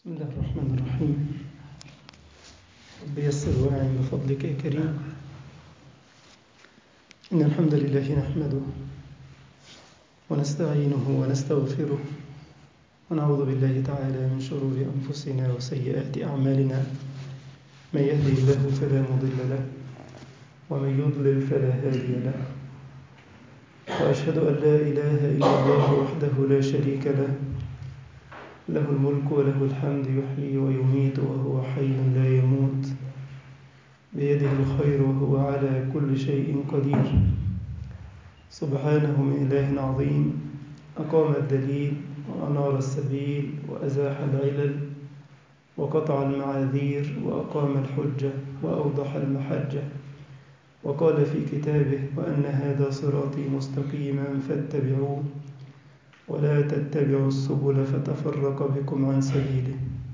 بسم الله الرحمن الرحيم. رب يسر واعن بفضلك يا كريم. إن الحمد لله نحمده ونستعينه ونستغفره ونعوذ بالله تعالى من شرور أنفسنا وسيئات أعمالنا. من يهده الله فلا مضل له ومن يضلل فلا هادي له، وأشهد أن لا إله إلا الله وحده لا شريك له، له الملك وله الحمد، يحيي ويميت وهو حي لا يموت، بيده الخير وهو على كل شيء قدير. سبحانه من إله عظيم أقام الدليل وأنار السبيل وأزاح العلل وقطع المعاذير وأقام الحجة وأوضح المحجة، وقال في كتابه: وأن هذا صراطي مستقيما فاتبعوه ولا تتبعوا السبل فتفرق بكم عن سبيله.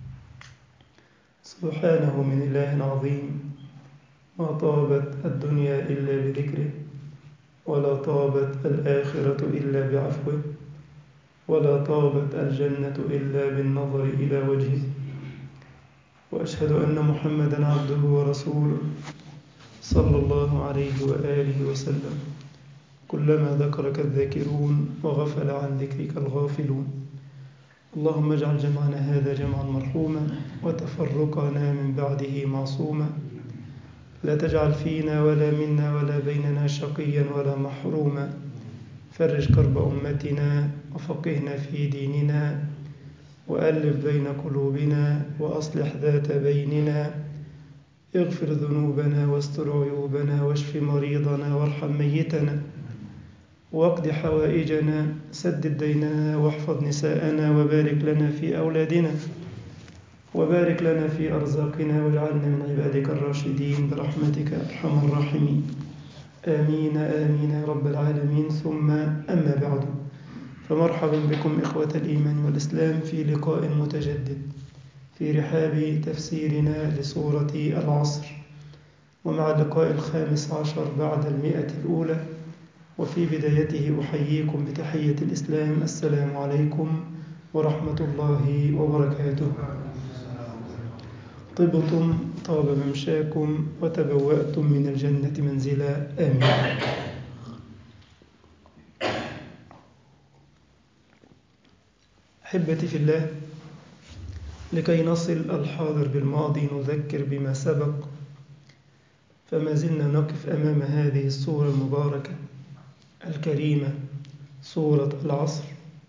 سبحانه من إله عظيم ما طابت الدنيا إلا بذكره، ولا طابت الآخرة إلا بعفوه، ولا طابت الجنة إلا بالنظر إلى وجهه. وأشهد أن محمدًا عبده ورسوله صلى الله عليه وآله وسلم. كلما ذكرك الذاكرون وغفل عن ذكرك الغافلون. اللهم اجعل جمعنا هذا جمعا مرحوما وتفرقنا من بعده معصوما، لا تجعل فينا ولا منا ولا بيننا شقيا ولا محروما. فرج كرب أمتنا وفقهنا في ديننا وألف بين قلوبنا وأصلح ذات بيننا. اغفر ذنوبنا واستر عيوبنا واشف مريضنا وارحم ميتنا واقض حوائجنا، سدد ديننا واحفظ نساءنا، وبارك لنا في أولادنا وبارك لنا في أرزاقنا، واجعلنا من عبادك الراشدين برحمتك أرحم الراحمين. آمين آمين يا رب العالمين. ثم أما بعد، فمرحبا بكم إخوة الإيمان والإسلام في لقاء متجدد في رحاب تفسيرنا لسورة العصر، ومع اللقاء 15 بعد 100 الأولى. وفي بدايته أحييكم بتحية الإسلام: السلام عليكم ورحمة الله وبركاته. طبتم طاب ممشاكم وتبوأتم من الجنة منزلا، آمين. أحبتي في الله، لكي نصل الحاضر بالماضي نذكر بما سبق، فما زلنا نقف أمام هذه السورة المباركة الكريمة، سورة العصر.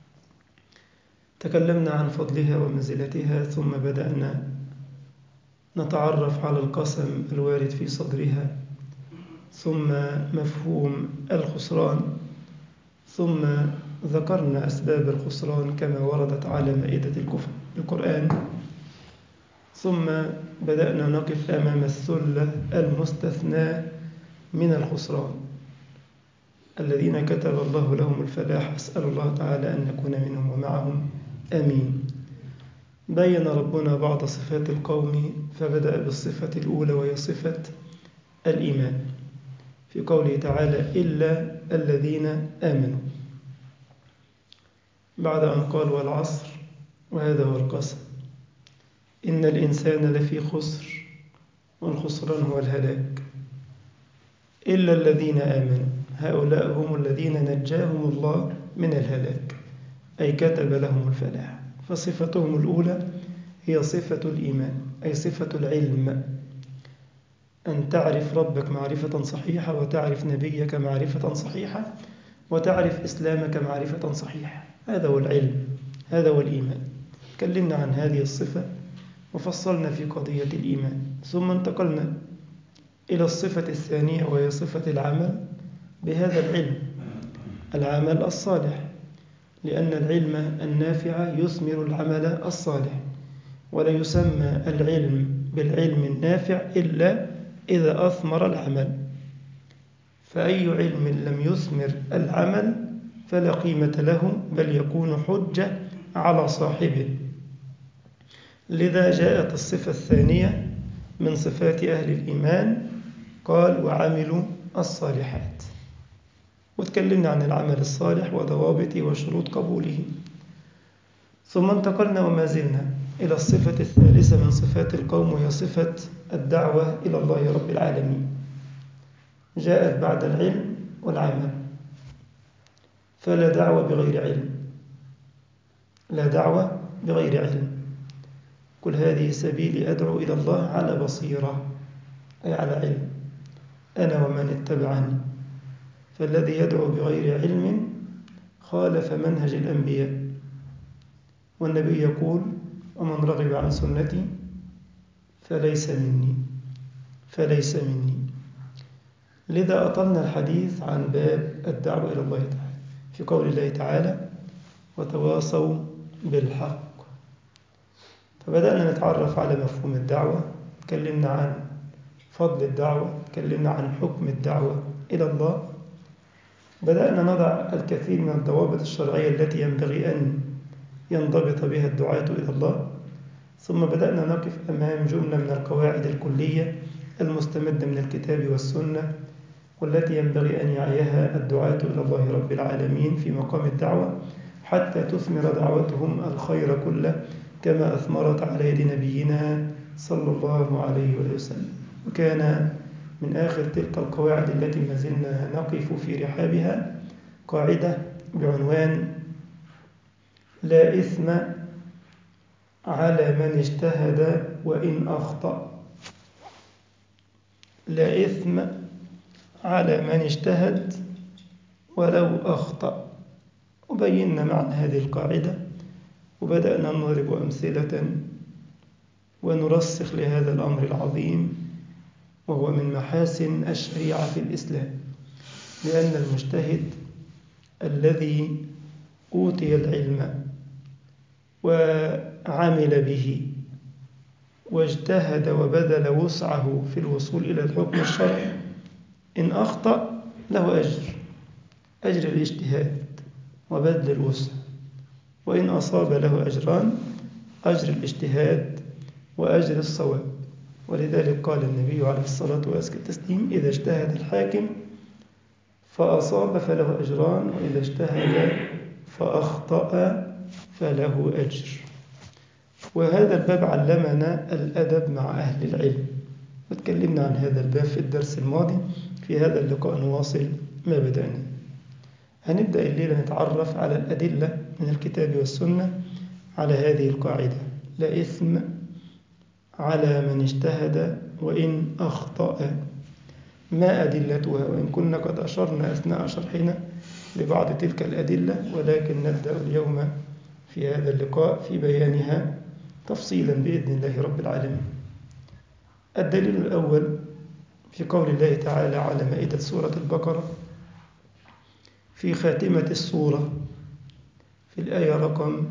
تكلمنا عن فضلها ومنزلتها، ثم بدأنا نتعرف على القسم الوارد في صدرها، ثم مفهوم الخسران، ثم ذكرنا أسباب الخسران كما وردت على مائدة القرآن، ثم بدأنا نقف أمام الثلة المستثنى من الخسران الذين كتب الله لهم الفلاح. أسأل الله تعالى أن نكون منهم ومعهم، آمين. بين ربنا بعض صفات القوم، فبدأ بالصفة الأولى وهي صفة الإيمان في قوله تعالى: إلا الذين آمنوا، بعد أن قال: والعصر، وهذا هو القسم، إن الإنسان لفي خسر، والخسران هو الهلاك. إلا الذين آمنوا، هؤلاء هم الذين نجاهم الله من الهلاك، أي كتب لهم الفلاح. فصفتهم الأولى هي صفة الإيمان، أي صفة العلم، أن تعرف ربك معرفة صحيحة، وتعرف نبيك معرفة صحيحة، وتعرف إسلامك معرفة صحيحة. هذا هو العلم، هذا هو الإيمان. تكلمنا عن هذه الصفة وفصلنا في قضية الإيمان، ثم انتقلنا إلى الصفة الثانية وهي صفة العمل بهذا العلم، العمل الصالح، لأن العلم النافع يثمر العمل الصالح، ولا يسمى العلم بالعلم النافع إلا إذا أثمر العمل. فأي علم لم يثمر العمل فلا قيمة له، بل يكون حجة على صاحبه. لذا جاءت الصفة الثانية من صفات أهل الإيمان، قال: وعملوا الصالحات. وتكلمنا عن العمل الصالح وضوابطه وشروط قبوله. ثم انتقلنا وما زلنا إلى الصفة الثالثة من صفات القوم، وهي صفة الدعوة إلى الله رب العالمين. جاءت بعد العلم والعمل، فلا دعوة بغير علم، لا دعوة بغير علم. قل هذه سبيلي أدعو إلى الله على بصيرة، أي على علم، أنا ومن اتبعني. فالذي يدعو بغير علم خالف منهج الأنبياء، والنبي يقول: ومن رغب عن سنتي فليس مني، فليس مني. لذا أطلنا الحديث عن باب الدعوة إلى الله تعالى في قول الله تعالى: وتواصوا بالحق. فبدأنا نتعرف على مفهوم الدعوة، تكلمنا عن فضل الدعوة، تكلمنا عن حكم الدعوة إلى الله، بدأنا نضع الكثير من الضوابط الشرعية التي ينبغي أن ينضبط بها الدعاة إلى الله، ثم بدأنا نقف أمام جملة من القواعد الكلية المستمدة من الكتاب والسنة، والتي ينبغي أن يعيها الدعاة إلى الله رب العالمين في مقام الدعوة حتى تثمر دعوتهم الخير كله، كما أثمرت على يد نبينا صلى الله عليه وسلم. وكان من آخر تلك القواعد التي ما زلنا نقف في رحابها قاعدة بعنوان: لا إثم على من اجتهد وإن أخطأ. لا إثم على من اجتهد ولو أخطأ. وبينا معنى هذه القاعدة، وبدأنا نضرب أمثلة ونرسخ لهذا الأمر العظيم، وهو من محاسن الشريعة في الإسلام، لأن المجتهد الذي أوتي العلم وعمل به واجتهد وبذل وسعه في الوصول إلى الحكم الشرعي، إن أخطأ له أجر الاجتهاد وبذل الوسع، وإن أصاب له أجران: أجر الاجتهاد وأجر الصواب. ولذلك قال النبي عليه الصلاة والتسليم: إذا اجتهد الحاكم فأصاب فله أجران، وإذا اجتهد فأخطأ فله أجر. وهذا الباب علمنا الأدب مع أهل العلم، وتكلمنا عن هذا الباب في الدرس الماضي. في هذا اللقاء نواصل ما بدأنا. هنبدأ الليلة نتعرف على الأدلة من الكتاب والسنة على هذه القاعدة: لا إثم على من اجتهد وإن أخطأ. ما أدلتها؟ وإن كنا قد أشرنا أثناء شرحنا لبعض تلك الأدلة، ولكن نبدأ اليوم في هذا اللقاء في بيانها تفصيلا بإذن الله رب العالمين. الدليل الأول في قول الله تعالى على مائدة سورة البقرة في خاتمة السورة في الآية رقم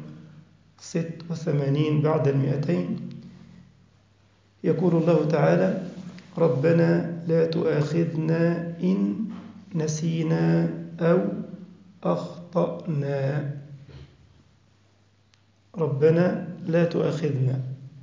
86 بعد 200، يقول الله تعالى: ربنا لا تؤاخذنا إن نسينا أو أخطأنا. ربنا لا تؤاخذنا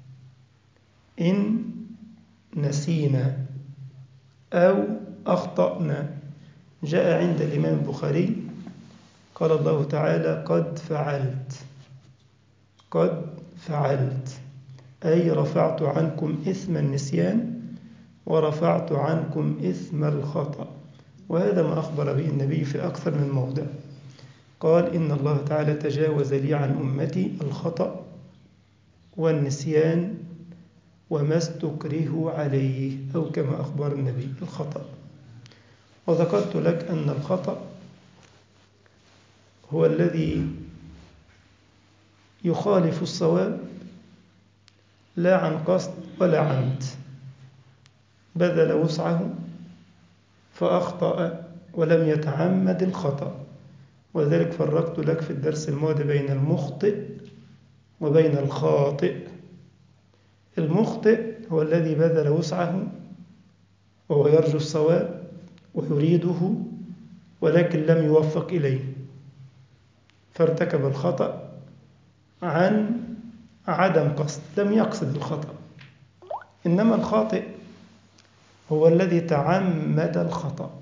إن نسينا أو أخطأنا. جاء عند الإمام البخاري قال الله تعالى: قد فعلت، قد فعلت، أي رفعت عنكم إثم النسيان ورفعت عنكم إثم الخطأ. وهذا ما أخبر به النبي في أكثر من موضع. قال: إن الله تعالى تجاوز لي عن أمتي الخطأ والنسيان وما استكرهوا عليه، أو كما أخبر النبي الخطأ. وذكرت لك أن الخطأ هو الذي يخالف الصواب لا عن قصد ولا عمد، بذل وسعه فأخطأ ولم يتعمد الخطأ. وذلك فرقت لك في الدرس الماضي بين المخطئ وبين الخاطئ. المخطئ هو الذي بذل وسعه وهو يرجو الصواب ويريده ولكن لم يوفق إليه، فارتكب الخطأ عن عدم قصد، لم يقصد الخطأ. إنما الخاطئ هو الذي تعمد الخطأ،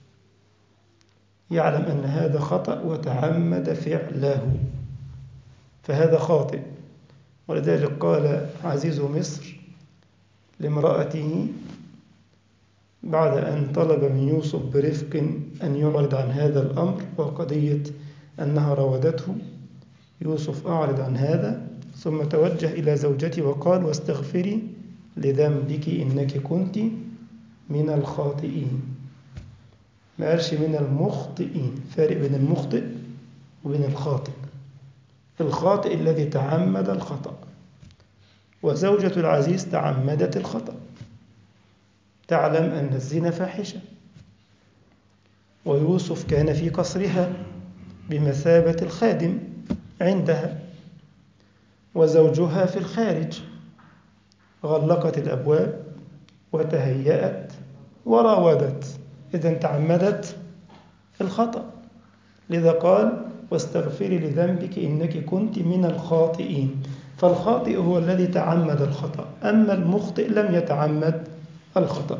يعلم أن هذا خطأ وتعمد فعله، فهذا خاطئ. ولذلك قال عزيز مصر لامرأته بعد أن طلب من يوسف برفق أن يعرض عن هذا الأمر وقضية أنها راودته، يوسف أعرض عن هذا، ثم توجه إلى زوجته وقال: واستغفري لذنبك إنك كنت من الخاطئين. ما قالش من المخطئين، فارق بين المخطئ وبين الخاطئ. الخاطئ الذي تعمد الخطأ، وزوجة العزيز تعمدت الخطأ، تعلم أن الزنا فاحشة، ويوسف كان في قصرها بمثابة الخادم عندها، وزوجها في الخارج، غلقت الأبواب وتهيأت وراودت، إذن تعمدت الخطأ. لذا قال: واستغفري لذنبك إنك كنت من الخاطئين. فالخاطئ هو الذي تعمد الخطأ، أما المخطئ لم يتعمد الخطأ.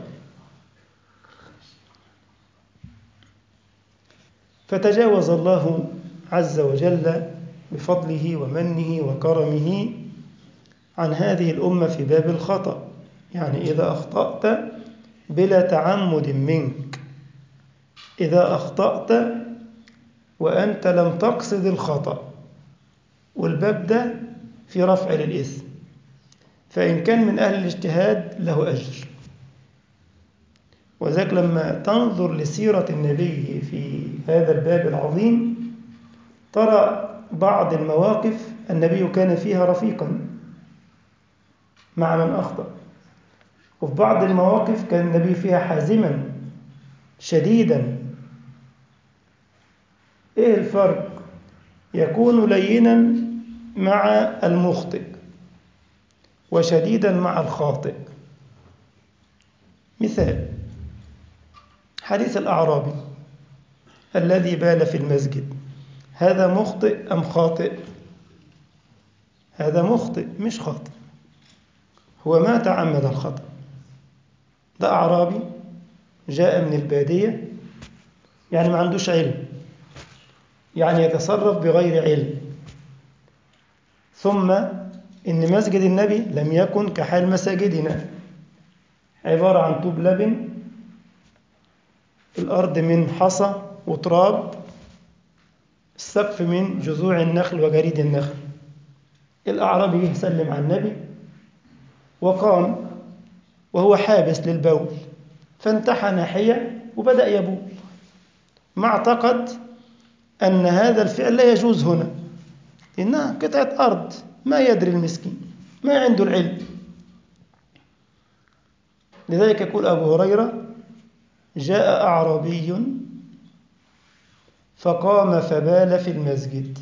فتجاوز الله عز وجل بفضله ومنه وكرمه عن هذه الأمة في باب الخطأ. يعني إذا أخطأت بلا تعمد منك، إذا أخطأت وأنت لم تقصد الخطأ، والباب ده في رفع للإثم، فإن كان من أهل الاجتهاد له أجر. وذلك لما تنظر لسيرة النبي في هذا الباب العظيم ترى بعض المواقف النبي كان فيها رفيقا مع من أخطأ، وفي بعض المواقف كان النبي فيها حازما شديدا. إيه الفرق؟ يكون لينا مع المخطئ وشديدا مع الخاطئ. مثال حديث الأعرابي الذي بال في المسجد، هذا مخطئ أم خاطئ؟ هذا مخطئ مش خاطئ، هو ما تعمد الخطأ. ده أعرابي جاء من البادية، يعني ما عندوش علم، يعني يتصرف بغير علم. ثم إن مسجد النبي لم يكن كحال مساجدنا، عبارة عن طوب لبن، الأرض من حصى وتراب، السقف من جذوع النخل وجريد النخل. الأعرابي يسلم على النبي وقام وهو حابس للبول، فانتحى ناحية وبدأ يبول، ما اعتقد أن هذا الفعل لا يجوز هنا، إنها قطعة أرض، ما يدري المسكين، ما عنده العلم. لذلك يقول أبو هريرة: جاء أعرابي فقام فبال في المسجد،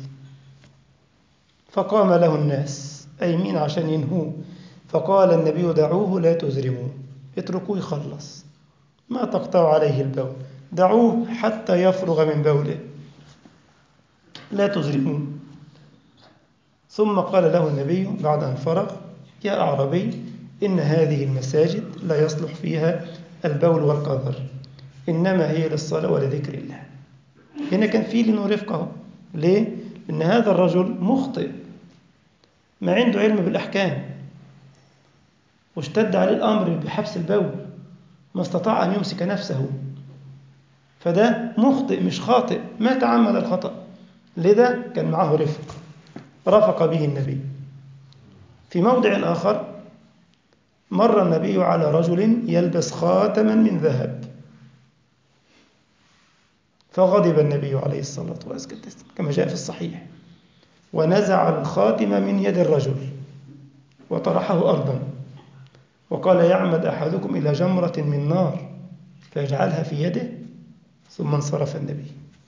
فقام له الناس أيمين عشان ينهوه، فقال النبي: دعوه لا تزرموه، اتركوه يخلص، ما تقطعوا عليه البول، دعوه حتى يفرغ من بوله، لا تزرموه. ثم قال له النبي بعد أن فرغ: يا أعرابي، إن هذه المساجد لا يصلح فيها البول والقذر، إنما هي للصلاة ولذكر الله. هنا كان فيه لأنه رفقه. ليه؟ لأن هذا الرجل مخطئ، ما عنده علم بالأحكام، واشتد عليه الأمر بحبس البول، ما استطاع أن يمسك نفسه، فده مخطئ مش خاطئ، ما تعمد الخطأ. لذا كان معه رفق به النبي. في موضع آخر مر النبي على رجل يلبس خاتما من ذهب، فغضب النبي عليه الصلاة والسلام كما جاء في الصحيح، ونزع الخاتم من يد الرجل وطرحه أرضا، وقال: يعمد أحدكم إلى جمرة من نار فيجعلها في يده. ثم انصرف النبي.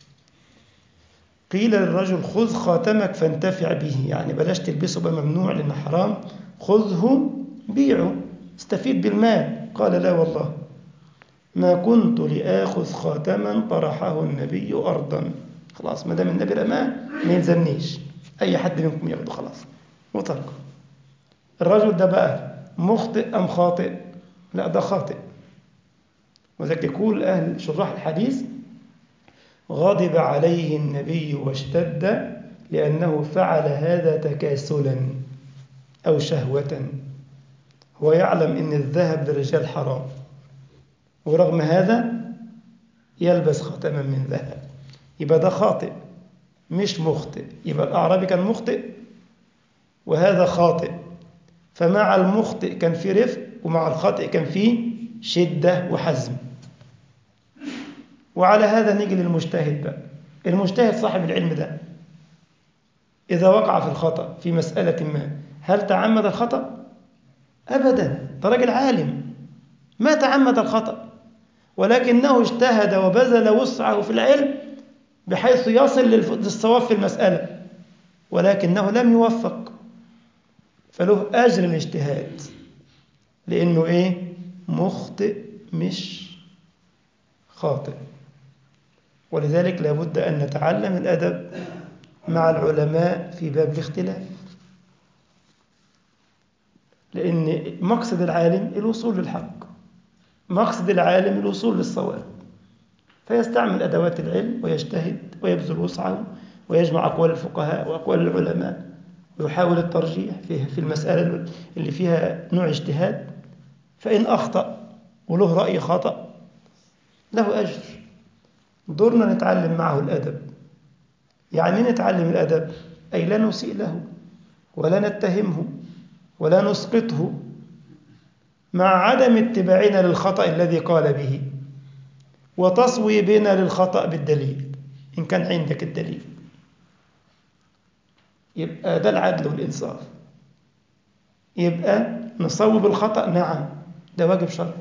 قيل للرجل: خذ خاتمك فانتفع به، يعني بلاش تلبسه، بقى ممنوع لأنه حرام، خذه بيعه استفيد بالمال. قال: لا والله ما كنت لآخذ خاتما طرحه النبي أرضا، خلاص ما دام النبي رماه ما يلزمنيش، أي حد منكم ياخده خلاص، وتركه. الرجل ده بقى مخطئ أم خاطئ؟ لا، ده خاطئ. وذلك يقول أهل شراح الحديث: غضب عليه النبي واشتد لأنه فعل هذا تكاسلا. أو شهوة. هو يعلم أن الذهب للرجال حرام، ورغم هذا يلبس خاتما من ذهب. يبقى ده خاطئ مش مخطئ. يبقى الأعرابي كان مخطئ وهذا خاطئ، فمع المخطئ كان في رفق ومع الخاطئ كان في شدة وحزم. وعلى هذا نيجي للمجتهد بقى. المجتهد صاحب العلم ده إذا وقع في الخطأ في مسألة ما، هل تعمد الخطأ؟ أبدا، ده راجل عالم ما تعمد الخطأ، ولكنه اجتهد وبذل وسعه في العلم بحيث يصل للصواب في المسألة، ولكنه لم يوفق، فله أجر الاجتهاد لأنه إيه؟ مخطئ مش خاطئ. ولذلك لابد أن نتعلم الأدب مع العلماء في باب الاختلاف، لأن مقصد العالم الوصول للحق، مقصد العالم الوصول للصواب، فيستعمل أدوات العلم ويجتهد ويبذل وسعه ويجمع أقوال الفقهاء وأقوال العلماء ويحاول الترجيح في المسألة اللي فيها نوع اجتهاد. فإن أخطأ وله رأي خطأ له أجر. دورنا نتعلم معه الأدب. يعني نتعلم الأدب أي لا نسيء له ولا نتهمه ولا نسقطه، مع عدم اتباعنا للخطأ الذي قال به، وتصويبنا للخطأ بالدليل إن كان عندك الدليل. يبقى ده العدل والإنصاف. يبقى نصوب الخطأ، نعم ده واجب شرعي،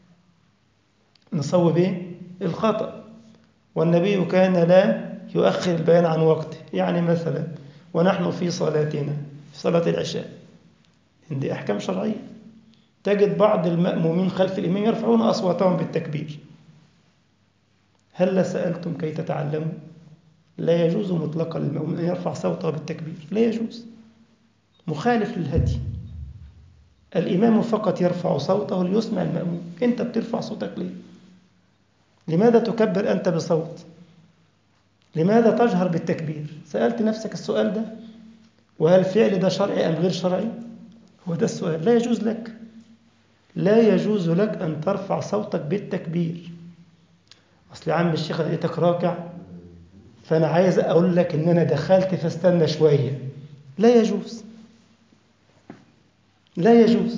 نصوب إيه؟ الخطأ. والنبي كان لا يؤخر البيان عن وقته. يعني مثلا ونحن في صلاتنا في صلاة العشاء، عندي أحكام شرعية، تجد بعض المأمومين خلف الإمام يرفعون أصواتهم بالتكبير. هل سألتم كي تتعلموا؟ لا يجوز مطلقا للمأموم أن يرفع صوته بالتكبير، لا يجوز، مخالف للهدي. الإمام فقط يرفع صوته ليسمع المأموم. أنت بترفع صوتك ليه؟ لماذا تكبر أنت بصوت؟ لماذا تجهر بالتكبير؟ سألت نفسك السؤال ده؟ وهل الفعل ده شرعي أم غير شرعي؟ هو ده السؤال. لا يجوز لك، لا يجوز لك أن ترفع صوتك بالتكبير. أصل يا عم الشيخ لقيتك راكع فأنا عايز أقول لك إن أنا دخلت فاستنى شوية. لا يجوز، لا يجوز.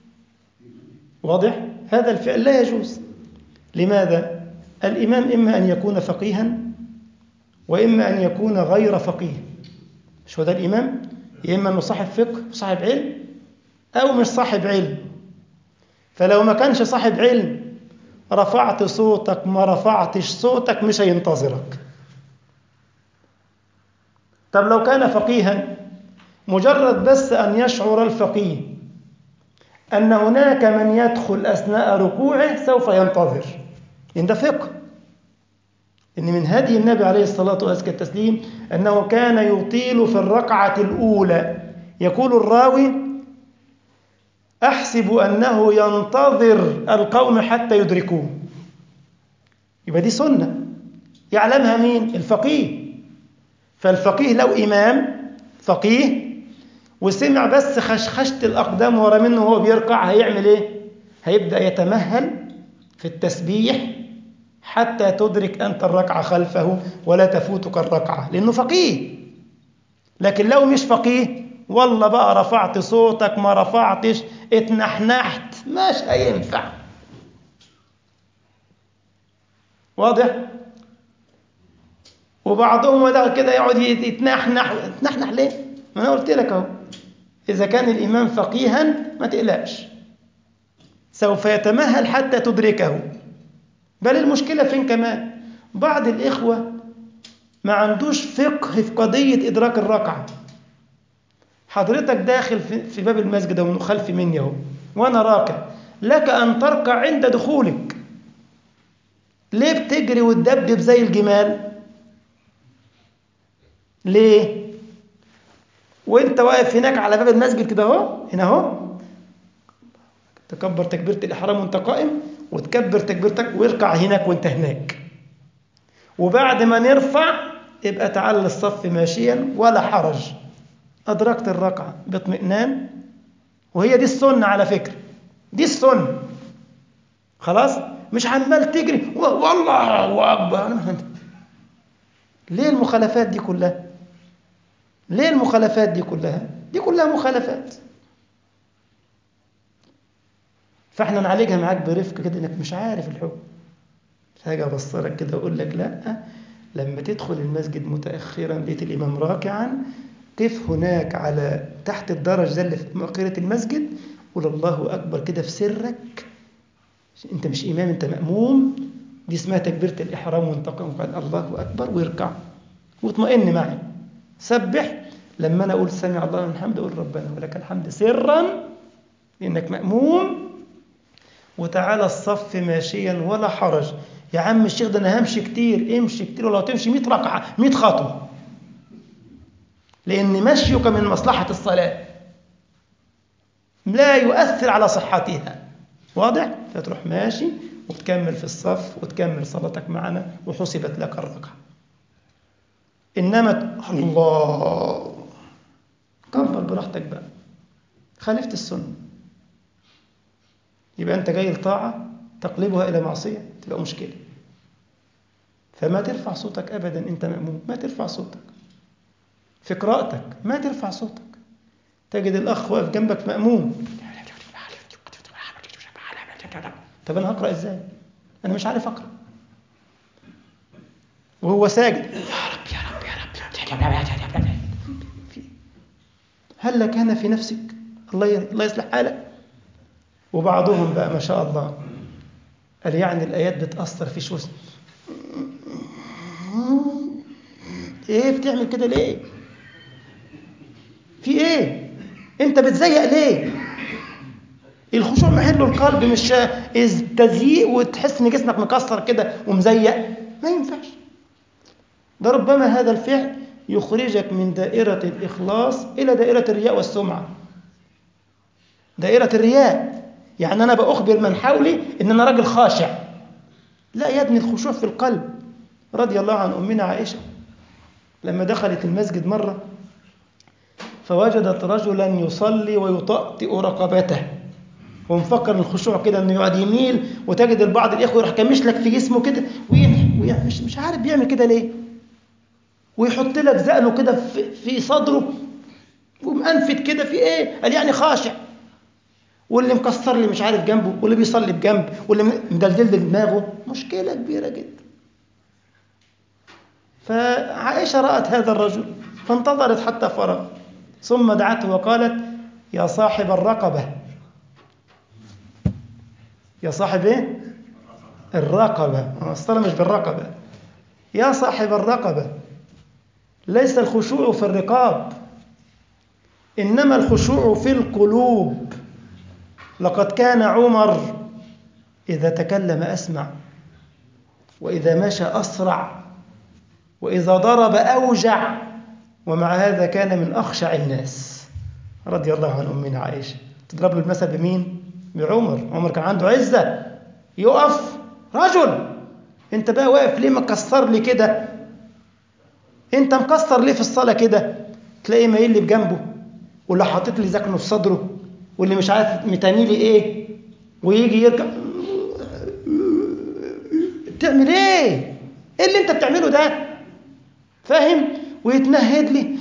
واضح؟ هذا الفعل لا يجوز. لماذا؟ الإمام إما أن يكون فقيها وإما أن يكون غير فقيه. مش هو ده الإمام؟ إما أنه صاحب فقه وصاحب علم أو مش صاحب علم. فلو ما كانش صاحب علم رفعت صوتك ما رفعتش صوتك مش هينتظرك. طب لو كان فقيها، مجرد بس أن يشعر الفقيه أن هناك من يدخل أثناء ركوعه سوف ينتظر، إن ده فقه. إن من هدي النبي عليه الصلاة والتسليم أنه كان يطيل في الركعة الأولى. يقول الراوي أحسب أنه ينتظر القوم حتى يدركوه. يبقى دي سنة يعلمها مين؟ الفقيه. فالفقيه لو إمام فقيه وسمع بس خشخشة الأقدام ورا منه وهو بيركع هيعمل إيه؟ هيبدأ يتمهل في التسبيح حتى تدرك أنت الركعة خلفه ولا تفوتك الركعة، لأنه فقيه. لكن لو مش فقيه، والله بقى رفعت صوتك ما رفعتش اتنحنحت مش هينفع. واضح؟ وبعضهم ده كده يقعد يتنحنح. يتنحنح ليه؟ ما أنا قلت لك أهو، إذا كان الإمام فقيها ما تقلقش، سوف يتمهل حتى تدركه. بل المشكلة فين كمان؟ بعض الإخوة ما عندوش فقه في قضية إدراك الركعة. حضرتك داخل في باب المسجد ومن خلف مني اهو وأنا راكع، لك أن تركع عند دخولك. ليه بتجري وتدبدب زي الجمال؟ ليه؟ وانت واقف هناك على باب المسجد كده اهو، هنا اهو، تكبر تكبيرة الإحرام وانت قائم، وتكبر تكبيرتك ويركع هناك وانت هناك. وبعد ما نرفع يبقى تعال للصف ماشيا ولا حرج، أدركت الركعة باطمئنان وهي دي السنة على فكرة، دي السنة. خلاص، مش عمال تجري والله أكبر. ليه المخالفات دي كلها؟ ليه المخالفات دي كلها؟ دي كلها مخالفات. فاحنا نعالجها معاك برفق كده، انك مش عارف الحكم، فاجي ابصرك كده واقول لك لا، لما تدخل المسجد متاخرا لقيت الامام راكعا، قف هناك على تحت الدرج ده اللي في مؤخره المسجد، قول الله اكبر كده في سرك. انت مش امام، انت ماموم. دي اسمها تكبيره الاحرام، وانتقم وقال الله اكبر ويركع واطمئن معي. سبح لما انا اقول سمع الله لمن حمده اقول ربنا ولك الحمد سرا لانك ماموم. وتعالى الصف ماشيا ولا حرج. يا عم الشيخ ده انا همشي كتير، امشي كتير، ولو تمشي 100 ركعه 100 خطوه، لان مشيك من مصلحه الصلاه لا يؤثر على صحتها. واضح؟ فتروح ماشي وتكمل في الصف وتكمل صلاتك معنا وحسبت لك الركعه. انما الله كبر براحتك بقى، خالفت السنه، يبقى انت جاي لطاعه تقلبها الى معصيه، تبقى مشكله. فما ترفع صوتك ابدا، انت مأموم، ما ترفع صوتك في قراءتك، ما ترفع صوتك. تجد الاخ واقف جنبك مأموم، طب انا هقرا ازاي؟ انا مش عارف اقرا. وهو ساجد يا رب يا رب يا رب، هل كان في نفسك؟ الله يصلح حالك. وبعضهم بقى ما شاء الله قال يعني الايات بتاثر في شو ايه بتعمل كده ليه؟ في ايه؟ انت بتزيق ليه؟ الخشوع محله القلب، مش تزييق وتحس ان جسمك مكسر كده ومزيق. ما ينفعش. ده ربما هذا الفعل يخرجك من دائرة الإخلاص إلى دائرة الرياء والسمعة. دائرة الرياء يعني أنا بأخبر من حولي إن أنا راجل خاشع. لا يا ابني، الخشوع في القلب. رضي الله عن أمنا عائشة لما دخلت المسجد مرة فوجدت رجلا يصلي ويطأطئ رقبته، ومفكر الخشوع كده انه يقعد يميل، وتجد البعض الاخوه يروح كمش لك في جسمه كده وينحي مش عارف بيعمل كده ليه، ويحط لك زقنه كده في صدره ومأنفت كده في ايه؟ قال يعني خاشع. واللي مكسر لي مش عارف جنبه، واللي بيصلي بجنب، واللي مدلدل دماغه، مشكله كبيره جدا. فعائشه رأت هذا الرجل فانتظرت حتى فرغ، ثم دعته وقالت يا صاحب الرقبه. يا صاحب ايه؟ الرقبة. الصلاة مش بالرقبة. يا صاحب الرقبة، ليس الخشوع في الرقاب، إنما الخشوع في القلوب. لقد كان عمر إذا تكلم أسمع، وإذا مشى أسرع، وإذا ضرب أوجع، ومع هذا كان من أخشع الناس. رضي الله عن أمنا عائشة. تضرب له المثل بمين؟ بعمر. عمر كان عنده عزة، يقف رجل. انت بقى واقف ليه مكسر لي كده؟ انت مكسر ليه في الصلاة كده؟ تلاقيه مايل لي بجنبه، واللي حاطط لي ذقنه في صدره، واللي مش عارف متاني لي ايه، ويجي يركع. بتعمل ايه؟ ايه اللي انت بتعمله ده؟ فاهم؟ ويتنهد لي.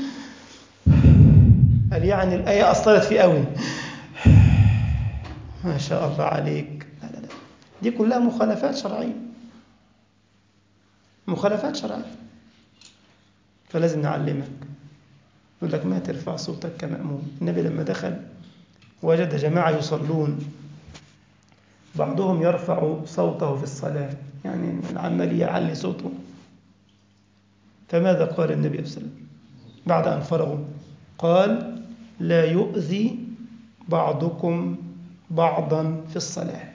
قال يعني الآية أثرت فيه قوي. ما شاء الله عليك. لا. دي كلها مخالفات شرعية، مخالفات شرعية. فلازم نعلمك. يقول لك ما ترفع صوتك كمأموم. النبي لما دخل وجد جماعة يصلون، بعضهم يرفع صوته في الصلاة، يعني العمال يعلي صوته. فماذا قال النبي صلى الله عليه وسلم بعد أن فرغوا؟ قال لا يؤذي بعضكم بعضا في الصلاة.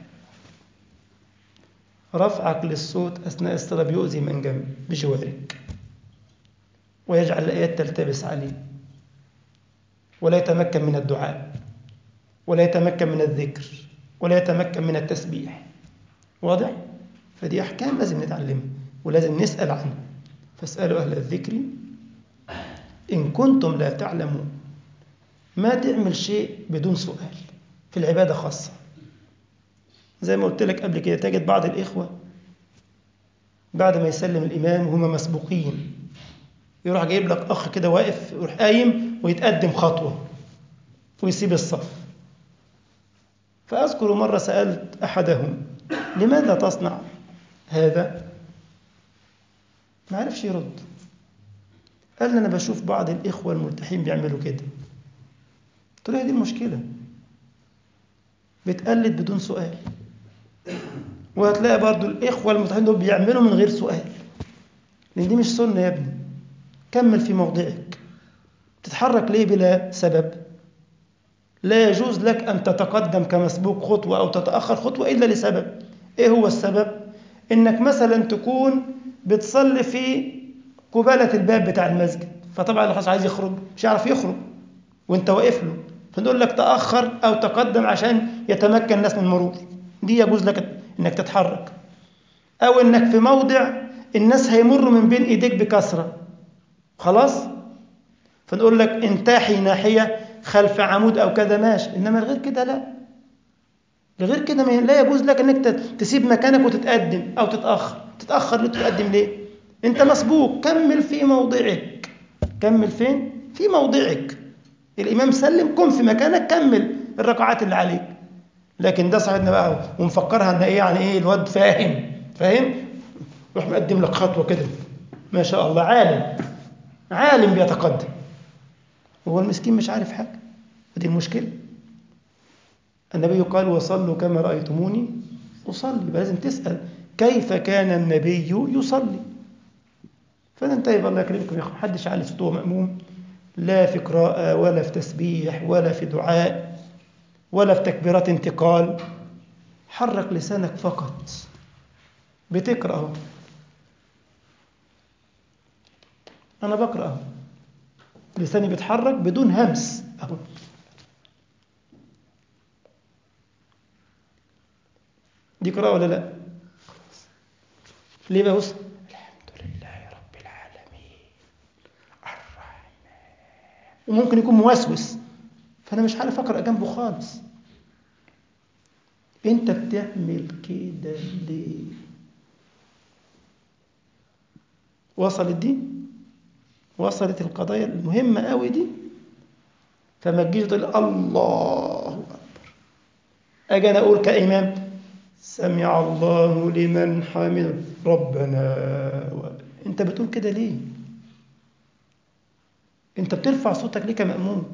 رفعك للصوت أثناء الصلاة بيؤذي من جنب بجوارك، ويجعل الآيات تلتبس عليه، ولا يتمكن من الدعاء، ولا يتمكن من الذكر، ولا يتمكن من التسبيح. واضح؟ فدي أحكام لازم نتعلمها ولازم نسأل عنها. فاسألوا أهل الذكر إن كنتم لا تعلمون. ما تعمل شيء بدون سؤال في العبادة خاصة. زي ما قلت لك قبل كده، تجد بعض الإخوة بعد ما يسلم الإمام وهم مسبوقين يروح جايب لك أخ كده واقف، يروح قايم ويتقدم خطوة ويسيب الصف. فأذكر مرة سألت أحدهم: لماذا تصنع هذا؟ ما عرفش يرد. قال لي: أنا بشوف بعض الإخوة الملتحين بيعملوا كده. قلت له: هي دي المشكلة، بتقلد بدون سؤال. وهتلاقي برضو الإخوة الملتحين دول بيعملوا من غير سؤال، لأن دي مش سنة يا ابني. كمل في موضعك. تتحرك ليه بلا سبب؟ لا يجوز لك أن تتقدم كمسبوق خطوة أو تتأخر خطوة إلا لسبب. إيه هو السبب؟ إنك مثلا تكون بتصلي في قبالة الباب بتاع المسجد، فطبعا لو عايز يخرج مش هيعرف يخرج وانت واقف له، فنقول لك تأخر أو تقدم عشان يتمكن الناس من المرور. دي يجوز لك إنك تتحرك. أو إنك في موضع الناس هيمروا من بين إيديك بكثرة، خلاص، فنقول لك انتاحي ناحية خلف عمود أو كذا، ماشي. إنما الغير كده لا، الغير كده لا يجوز لك إنك تسيب مكانك وتتقدم أو تتأخر ليه؟ تتقدم ليه؟ أنت مسبوق، كمل في موضعك. كمل فين؟ في موضعك. الإمام سلم، قم في مكانك، كمل الركعات اللي عليك. لكن ده صاحبنا بقى ومفكرها ان ايه، يعني ايه الواد فاهم يروح مقدم لك خطوه كده، ما شاء الله، عالم بيتقدم، وهو المسكين مش عارف حاجه. ودي المشكله. النبي قال: وصلوا كما رايتموني اصلي. يبقى لازم تسال كيف كان النبي يصلي. فننتهي بالله يكرمكم يا اخوان. محدش عالي صوته مأموم، لا في قراءه ولا في تسبيح ولا في دعاء ولا في تكبيرات انتقال. حرك لسانك فقط. بتقرأ اهو، أنا بقرأ اهو، لساني بيتحرك بدون همس اهو. دي قراءة ولا لا؟ ليه بقى؟ بص: الحمد لله رب العالمين الرحمن. وممكن يكون موسوس، فأنا مش عارف أقرأ جنبه خالص. أنت بتعمل كده ليه؟ وصلت دي؟ وصلت القضايا المهمة قوي دي؟ فما تجيش تقول الله أكبر، أجي أنا أقول كإمام: سمع الله لمن حمده ربنا أنت بتقول كده ليه؟ أنت بترفع صوتك ليه كمأموم؟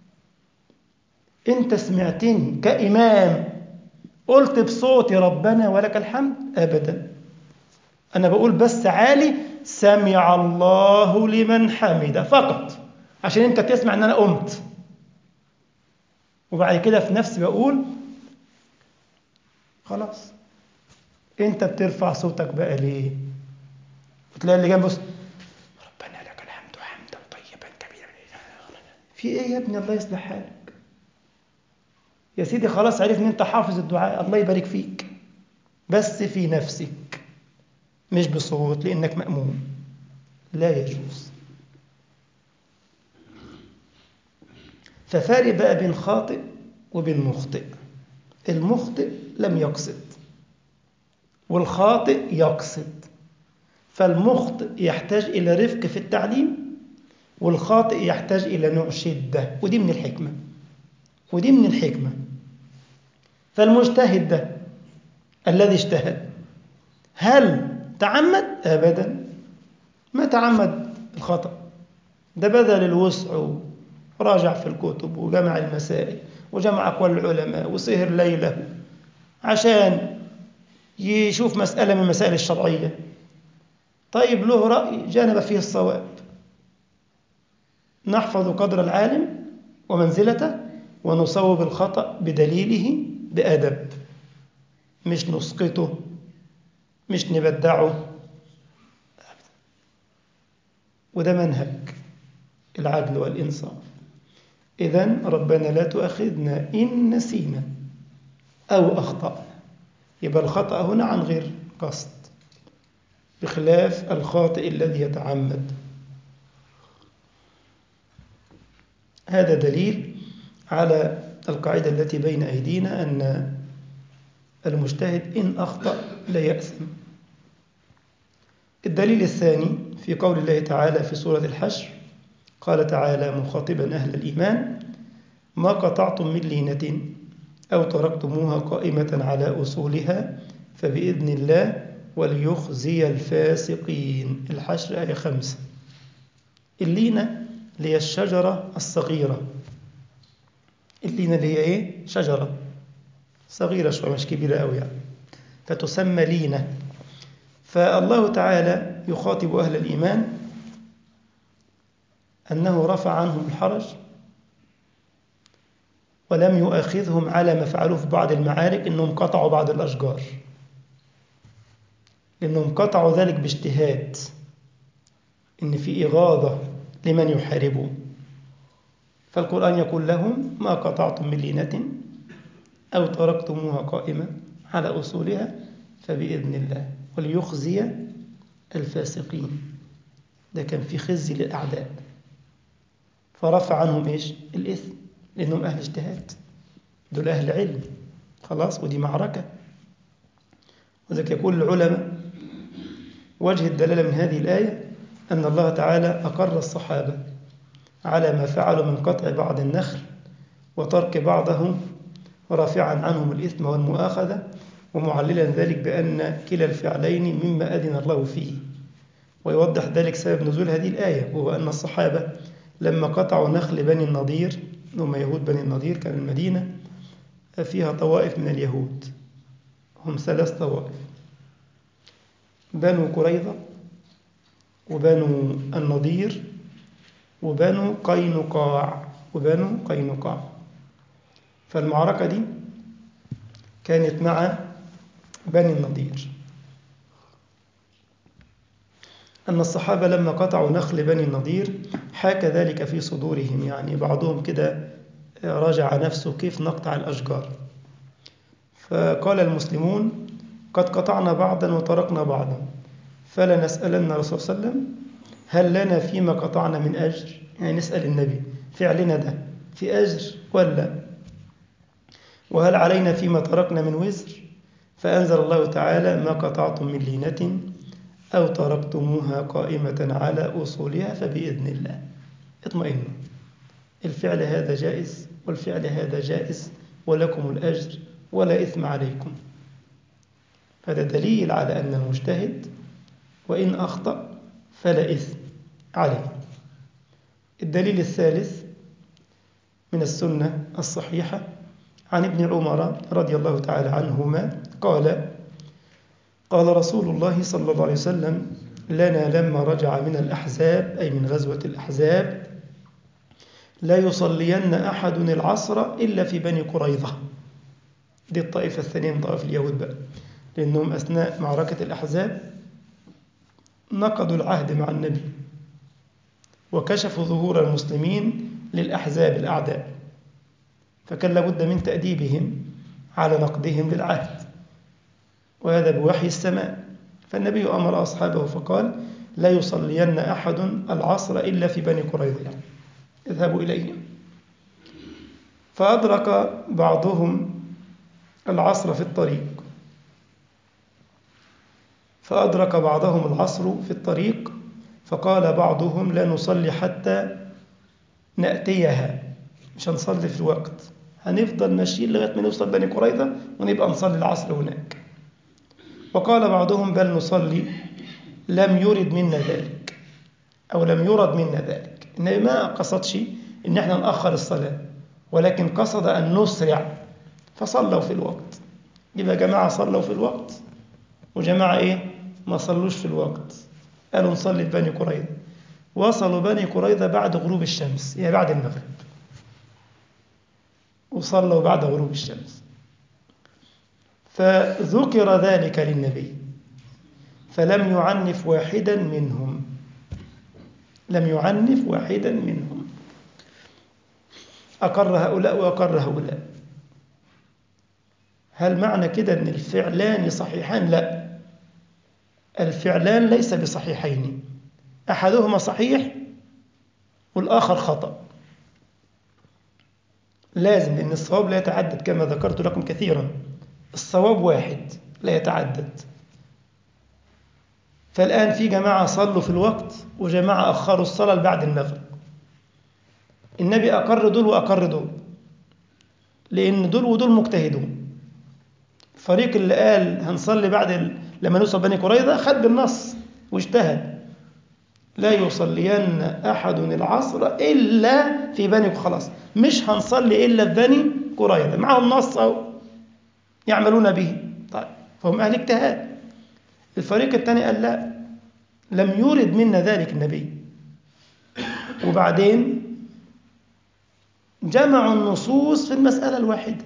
أنت سمعتني كإمام قلت بصوتي ربنا ولك الحمد؟ أبدا. أنا بقول بس عالي: سمع الله لمن حمده فقط، عشان أنت تسمع أن أنا قمت. وبعد كده في نفسي بقول خلاص. أنت بترفع صوتك بقى ليه؟ وتلاقي اللي جنبه: ربنا لك الحمد حمدا طيبا كبيرا. في إيه يا ابني؟ الله يصلح حالك يا سيدي. خلاص، عرف ان انت حافظ الدعاء، الله يبارك فيك، بس في نفسك مش بصوت، لانك مأموم. لا يجوز. ففارق بقى بين خاطئ وبين مخطئ. المخطئ لم يقصد، والخاطئ يقصد. فالمخطئ يحتاج إلى رفق في التعليم، والخاطئ يحتاج إلى نوع شدة. ودي من الحكمة. فالمجتهد ده الذي اجتهد، هل تعمد؟ أبدا، ما تعمد الخطأ. ده بذل الوسع وراجع في الكتب وجمع المسائل وجمع أقوال العلماء وسهر ليله عشان يشوف مسألة من المسائل الشرعية. طيب، له رأي جانب فيه الصواب، نحفظ قدر العالم ومنزلته ونصوب الخطأ بدليله بأدب، مش نسقطه، مش نبدعه. وده منهج العدل والإنصاف. إذن ربنا لا تؤاخذنا إن نسينا أو أخطأنا. يبقى الخطأ هنا عن غير قصد، بخلاف الخاطئ الذي يتعمد. هذا دليل على القاعدة التي بين أيدينا أن المجتهد إن أخطأ لا يأثم. الدليل الثاني في قول الله تعالى في سورة الحشر، قال تعالى مخاطبا أهل الإيمان: ما قطعتم من لينة أو تركتموها قائمة على أصولها فبإذن الله وليخزي الفاسقين. الحشر آية 5. اللينة اللي هي الشجرة الصغيرة. اللينة اللي هي إيه؟ شجرة صغيرة شوية، مش كبيرة أوي يعني، فتسمى لينة. فالله تعالى يخاطب أهل الإيمان أنه رفع عنهم الحرج ولم يؤاخذهم على ما فعلوه في بعض المعارك، إنهم قطعوا بعض الأشجار، لأنهم قطعوا ذلك باجتهاد، إن في إغاظة لمن يحاربه. فالقرآن يقول لهم: ما قطعتم من لينة أو تركتموها قائمة على أصولها فبإذن الله وليخزي الفاسقين. ده كان في خزي للأعداء، فرفع عنهم إيش؟ الإثم، لأنهم أهل اجتهاد، دول أهل علم خلاص، ودي معركة. وذلك يقول العلماء: وجه الدلالة من هذه الآية أن الله تعالى أقر الصحابة على ما فعلوا من قطع بعض النخل وترك بعضه، رافعا عنهم الإثم والمؤاخذة، ومعللا ذلك بأن كلا الفعلين مما أذن الله فيه. ويوضح ذلك سبب نزول هذه الآية، وهو أن الصحابة لما قطعوا نخل بني النضير، هم يهود بني النضير، كان المدينة فيها طوائف من اليهود، هم 3 طوائف: بنو قريظة وبنو النضير وبنو قينقاع. فالمعركة دي كانت مع بني النضير. أن الصحابة لما قطعوا نخل بني النضير حاك ذلك في صدورهم، يعني بعضهم كده راجع نفسه كيف نقطع الأشجار. فقال المسلمون: قد قطعنا بعضا وتركنا بعضا، فلا نسألن الرسول صلى الله عليه وسلم هل لنا فيما قطعنا من أجر؟ يعني نسأل النبي فعلنا ده في أجر ولا؟ وهل علينا فيما تركنا من وزر؟ فأنزل الله تعالى: ما قطعتم من لينة أو تركتموها قائمة على أصولها فبإذن الله. اطمئنوا، الفعل هذا جائز والفعل هذا جائز ولكم الأجر ولا إثم عليكم. هذا دليل على أن المجتهد وإن أخطأ فلا إثم عليه. الدليل الثالث من السنة الصحيحة عن ابن عمر رضي الله تعالى عنهما قال رسول الله صلى الله عليه وسلم لنا لما رجع من الأحزاب، أي من غزوة الأحزاب: لا يصلين أحد العصر إلا في بني قريظة. دي الطائفة الثانية من طائف اليهود بقى، لأنهم أثناء معركة الأحزاب نقضوا العهد مع النبي وكشفوا ظهور المسلمين للأحزاب الأعداء، فكان لابد من تأديبهم على نقضهم للعهد، وهذا بوحي السماء. فالنبي أمر أصحابه فقال: لا يصلين أحد العصر إلا في بني قريظة، يعني اذهبوا إليهم. فأدرك بعضهم العصر في الطريق، فقال بعضهم: لا نصلي حتى نأتيها، مش هنصلي في الوقت، هنفضل ماشيين لغاية ما نوصل بني قريظة ونبقى نصلي العصر هناك. وقال بعضهم: بل نصلي، لم يرد منا ذلك، أو لم يرد منا ذلك، إنه ما قصدش إن احنا نأخر الصلاة، ولكن قصد أن نسرع، فصلوا في الوقت. يبقى جماعة صلوا في الوقت وجماعة ما صلوش في الوقت، قالوا نصلي في بني قريظة. وصلوا بني قريظة بعد غروب الشمس، يعني بعد المغرب، وصلوا بعد غروب الشمس. فذكر ذلك للنبي فلم يعنف واحدا منهم، أقر هؤلاء وأقر هؤلاء. هل معنى كده أن الفعلان صحيحان؟ لا، الفعلان ليس بصحيحين، أحدهما صحيح والآخر خطأ. لازم، لأن الصواب لا يتعدد كما ذكرت لكم كثيرا، الصواب واحد لا يتعدد. فالآن في جماعة صلوا في الوقت وجماعة أخروا الصلاة بعد المغرب. النبي أقر دول وأقر دول، لأن دول ودول مجتهدون. الفريق اللي قال هنصلي لما نوصل بني قريظة خد بالنص واجتهد، لا يصلين أحد العصر إلا في بني، خلاص مش هنصلي إلا في بني قريظة، معهم نص أو يعملون به. طيب فهم أهل اجتهاد. الفريق الثاني قال لا، لم يورد منا ذلك النبي. وبعدين جمعوا النصوص في المسألة الواحدة،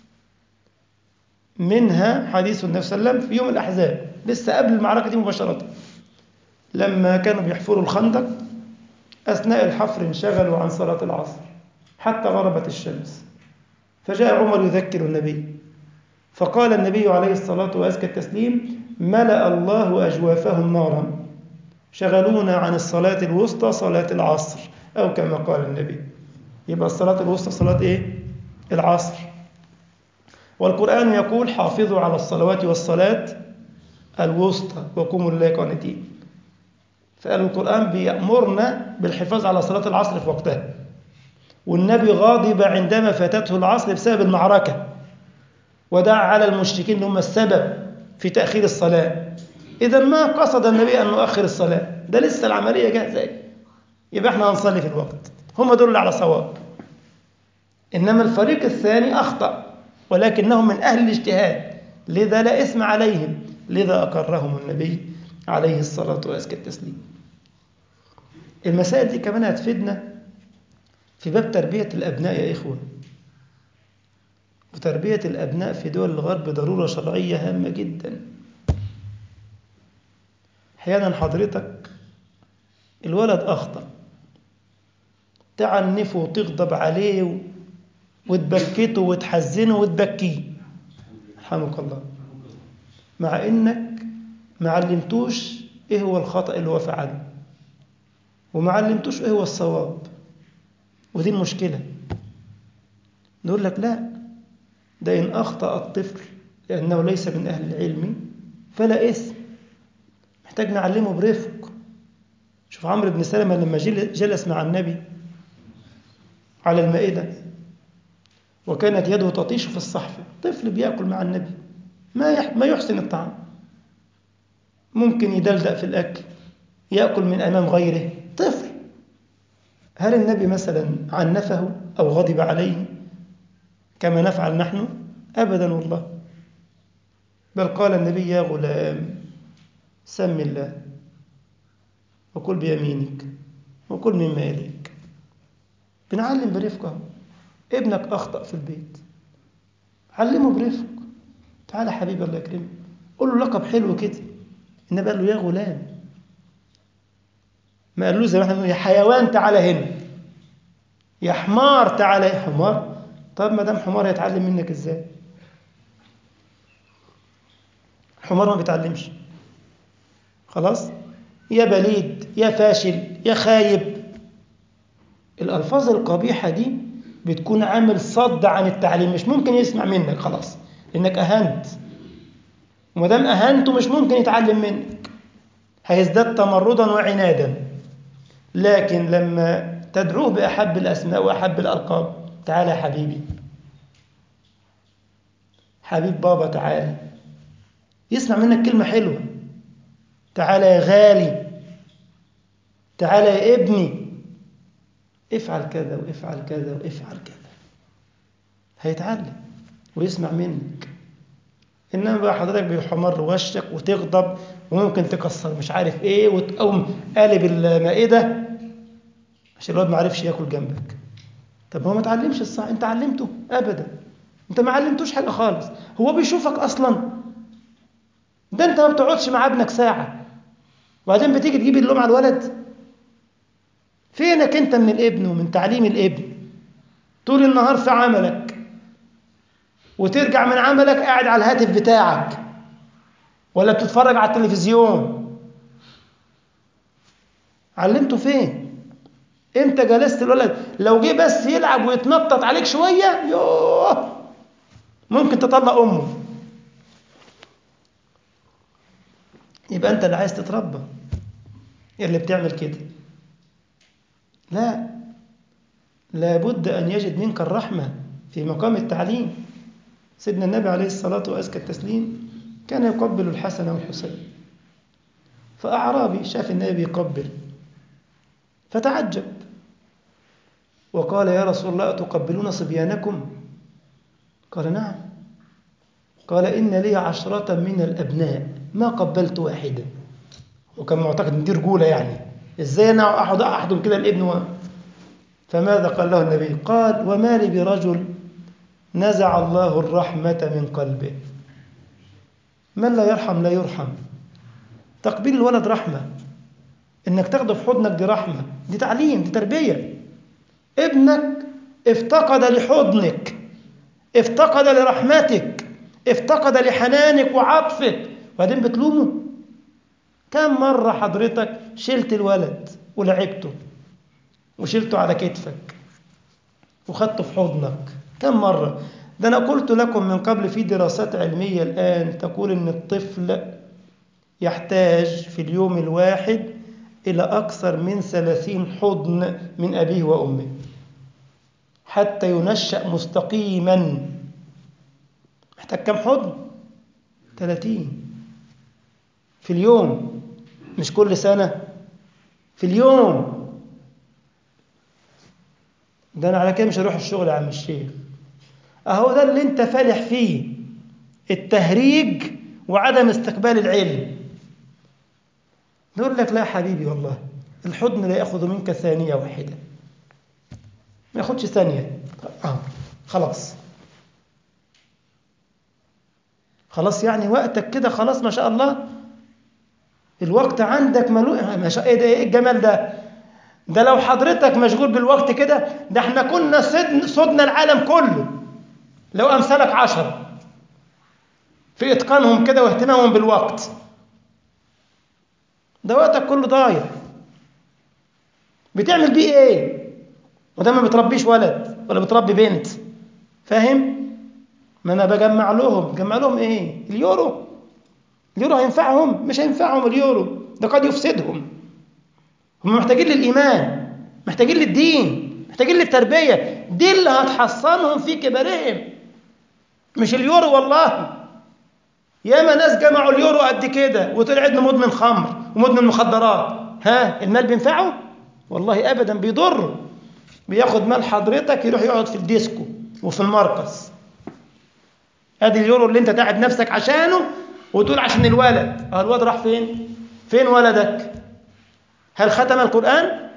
منها حديث النبي صلى الله عليه وسلم في يوم الأحزاب لسه قبل المعركة دي مباشرة، لما كانوا بيحفروا الخندق، أثناء الحفر انشغلوا عن صلاة العصر حتى غربت الشمس، فجاء عمر يذكر النبي، فقال النبي عليه الصلاة وأزكى التسليم: ملأ الله أجوافهم نارا، شغلونا عن الصلاة الوسطى صلاة العصر، أو كما قال النبي. يبقى الصلاة الوسطى صلاة إيه؟ العصر. والقرآن يقول: حافظوا على الصلوات والصلاة الوسطى وقوموا لله قانتين. فقالوا القرآن بيأمرنا بالحفاظ على صلاة العصر في وقتها، والنبي غاضب عندما فاتته العصر بسبب المعركة، ودعا على المشركين اللي هم السبب في تأخير الصلاة. إذا ما قصد النبي أن نؤخر الصلاة، ده لسه العملية جاهزة، يبقى احنا هنصلي في الوقت. هم دول اللي على صواب. إنما الفريق الثاني أخطأ، ولكنهم من أهل الاجتهاد، لذا لا إثم عليهم، لذا أقرهم النبي عليه الصلاة وأزكى التسليم. المسائل دي كمان هتفيدنا في باب تربية الأبناء يا إخوة. وتربية الأبناء في دول الغرب ضرورة شرعية هامة جدا. أحيانا حضرتك الولد أخطأ، تعنفه وتغضب عليه وتبكته وتحزنه وتبكيه، رحمك الله، مع إنك ما علمتوش إيه هو الخطأ اللي هو فعله، وما علمتوش إيه هو الصواب. ودي المشكلة. نقول لك لا، ده إن أخطأ الطفل لأنه ليس من أهل العلم فلا إثم، محتاج نعلمه برفق. شوف عمرو بن سلمة لما جلس مع النبي على المائدة وكانت يده تطيش في الصحفة، طفل بيأكل مع النبي ما يحسن الطعام، ممكن يدلدق في الأكل، يأكل من أمام غيره، طفل. هل النبي مثلا عنفه أو غضب عليه كما نفعل نحن؟ أبدا والله. بل قال النبي: يا غلام سم الله وكل بيمينك وكل مما يليك. بنعلم برفقه. ابنك أخطأ في البيت، علمه برفق، تعالى حبيبي الله يكرمك، قول له لقب حلو كده. النبي قال له: يا غلام، ما قالوش زي ما احنا بنقول يا حيوان تعالى هنا، يا حمار تعالى. يا حمار؟ طب ما دام حمار هيتعلم منك ازاي؟ الحمار ما بيتعلمش. خلاص، يا بليد، يا فاشل، يا خايب. الألفاظ القبيحة دي بتكون عامل صد عن التعليم، مش ممكن يسمع منك خلاص لأنك أهنت، وما دام أهنته مش ممكن يتعلم منك، هيزداد تمردا وعنادا. لكن لما تدعوه بأحب الأسماء وأحب الألقاب: تعالى يا حبيبي، حبيب بابا تعالى، يسمع منك كلمة حلوة، تعالى يا غالي، تعالى يا ابني، افعل كذا وافعل كذا وافعل كذا، هيتعلم ويسمع منك. إنما بقى حضرتك بيحمر وشك وتغضب وممكن تكسر مش عارف إيه وتقوم قالب المائدة عشان الواد ما عرفش ياكل جنبك. طب هو ما تعلمش الصح، أنت علمته؟ أبدا، أنت ما علمتوش حاجة خالص. هو بيشوفك أصلا؟ ده أنت ما بتقعدش مع ابنك ساعة وبعدين بتيجي تجيب اللوم على الولد؟ فينك أنت من الابن ومن تعليم الابن؟ طول النهار في عملك، وترجع من عملك قاعد على الهاتف بتاعك ولا بتتفرج على التلفزيون. علمته فين؟ انت جلست الولد لو جه بس يلعب ويتنطط عليك شوية يوه ممكن تطلق أمه. يبقى أنت اللي عايز تتربى اللي بتعمل كده. لا، لابد أن يجد منك الرحمة في مقام التعليم. سيدنا النبي عليه الصلاة وأزكى التسليم كان يقبل الحسن والحسين، فأعرابي شاف النبي يقبل فتعجب وقال: يا رسول الله أتقبلون صبيانكم؟ قال: نعم. قال: إن لي 10 من الأبناء ما قبلت واحدا. وكان معتقد ان دي رجولة، يعني ازاي انا احضن كده الابن فماذا قال له النبي؟ قال: وما لي برجل نزع الله الرحمة من قلبه. من لا يرحم لا يرحم. تقبيل الولد رحمة، انك تاخده في حضنك دي رحمة، دي تعليم، دي تربية. ابنك افتقد لحضنك، افتقد لرحمتك، افتقد لحنانك وعطفك، وبعدين بتلومه؟ كم مرة حضرتك شلت الولد ولعبته وشلته على كتفك وخدته في حضنك؟ كم مرة؟ ده أنا قلت لكم من قبل في دراسات علمية الآن تقول إن الطفل يحتاج في اليوم الواحد إلى أكثر من 30 حضن من أبيه وأمه حتى ينشأ مستقيما. محتاج كم حضن؟ 30 في اليوم، مش كل سنة، في اليوم. ده أنا على كده مش هروح الشغل يا عم الشيخ. أهو ده اللي أنت فالح فيه، التهريج وعدم استقبال العلم. نقول لك: لا يا حبيبي، والله الحضن لا يأخذ منك ثانية واحدة، ما ياخدش ثانية. خلاص خلاص، يعني وقتك كده خلاص، ما شاء الله الوقت عندك ملوء، ما شاء ايه ده، ايه الجمال ده. ده لو حضرتك مشغول بالوقت كده، ده احنا كنا صدنا العالم كله لو أمثالك 10 في إتقانهم كده واهتمامهم بالوقت. ده وقتك كله ضايع، بتعمل بيه ايه؟ وده ما بتربيش ولد ولا بتربي بنت، فاهم؟ ما انا بجمع لهم ايه؟ اليورو هينفعهم؟ مش هينفعهم اليورو، ده قد يفسدهم. هم محتاجين للإيمان، محتاجين للدين، محتاجين للتربية، دي اللي هتحصنهم في كبرهم، مش اليورو. والله ياما ناس جمعوا اليورو قد كده وطلع ابنه مدمن خمر ومدمن مخدرات، ها المال بينفعه؟ والله أبدا، بيضره. بياخد مال حضرتك يروح يقعد في الديسكو وفي المرقص. ادي اليورو اللي انت تعب نفسك عشانه وتقول عشان الولد. الولد راح فين؟ فين ولدك؟ هل ختم القرآن؟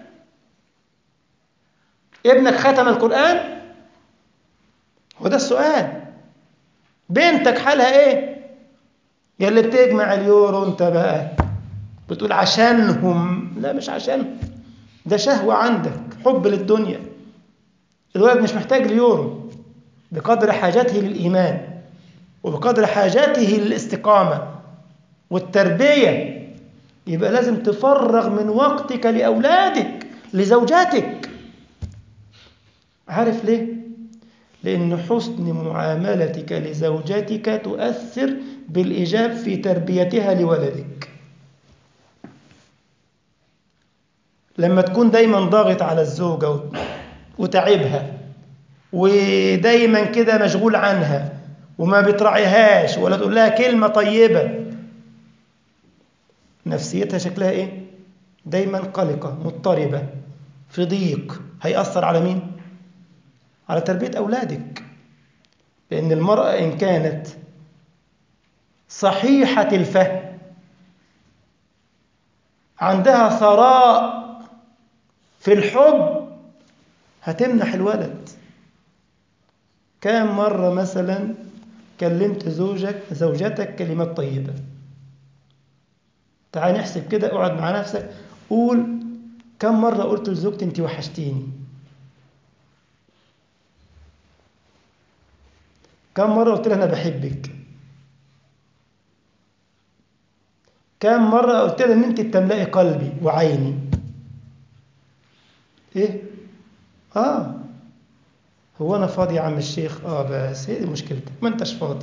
ابنك ختم القرآن؟ وده السؤال. بنتك حالها ايه؟ يا اللي بتجمع اليورو انت بقى بتقول عشانهم. لا، مش عشان، ده شهوة عندك، حب للدنيا. الولد مش محتاج اليورو، بقدر حاجته للإيمان وبقدر حاجته للاستقامة والتربية. يبقى لازم تفرغ من وقتك لأولادك، لزوجاتك. عارف ليه؟ لأن حسن معاملتك لزوجتك تؤثر بالإيجاب في تربيتها لولدك. لما تكون دايما ضاغط على الزوجة وتعبها ودايما كده مشغول عنها وما بتراعيهاش ولا تقول لها كلمة طيبة، نفسيتها شكلها ايه؟ دايما قلقة مضطربة في ضيق. هيأثر على مين؟ على تربية أولادك. لأن المرأة إن كانت صحيحة الفهم، عندها ثراء في الحب، هتمنح الولد. كم مرة مثلا كلمت زوجتك كلمات طيبة؟ تعال نحسب كده، اقعد مع نفسك قول كم مرة قلت لزوجتي انت وحشتيني؟ كم مرة قلت لها انا بحبك؟ كم مرة قلت لها ان انت بتملئي قلبي وعيني؟ إيه؟ هو أنا فاضي يا عم الشيخ؟ بس هي دي مشكلتك، ما أنتش فاضي.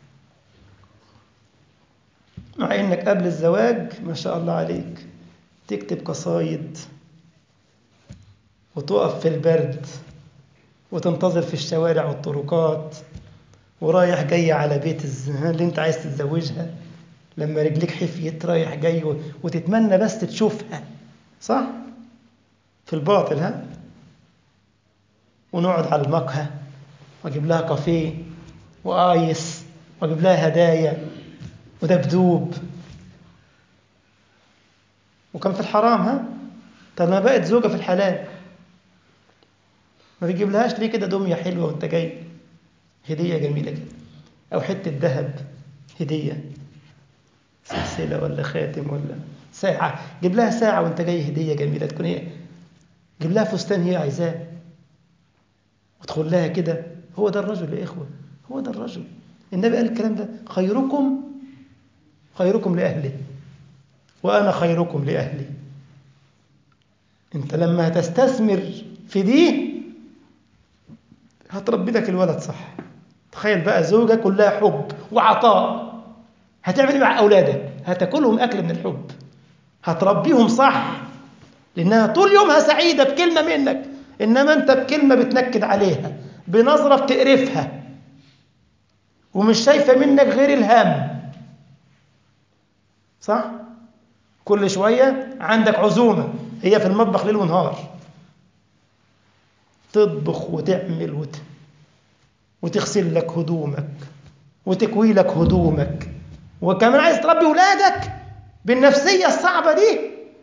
مع إنك قبل الزواج ما شاء الله عليك تكتب قصايد وتقف في البرد وتنتظر في الشوارع والطرقات ورايح جاي على بيت اللي انت عايز تتزوجها، لما رجليك حفيت رايح جاي وتتمنى بس تشوفها، صح؟ في الباطل. ونقعد على المقهى واجيب لها كافيه وآيس واجيب لها هدايا ودبدوب، وكان في الحرام. طب ما بقت زوجة في الحلال، ما بيجيب لهاش ليه كده دمية حلوة وانت جاي، هدية جميلة كده، أو حتة ذهب هدية، سلسلة ولا خاتم ولا ساعة، جيب لها ساعة وانت جاي هدية جميلة تكون هي، جيب لها فستان هي عايزاه وادخل لها كده. هو ده الرجل يا إخوة، هو ده الرجل. النبي قال الكلام ده: خيركم لأهله وأنا خيركم لأهلي. انت لما هتستثمر في دي هتربي لك الولد صح. تخيل بقى زوجة كلها حب وعطاء، هتعمل ايه مع أولادك؟ هتاكلهم أكل من الحب، هتربيهم صح، لأنها طول يومها سعيدة بكلمة منك، إنما أنت بكلمة بتنكد عليها، بنظرة بتقرفها، ومش شايفة منك غير الهم، صح؟ كل شوية عندك عزومة، هي في المطبخ ليل ونهار تطبخ وتعمل وتغسل لك هدومك وتكوي لك هدومك، وكمان عايز تربي ولادك بالنفسية الصعبة دي.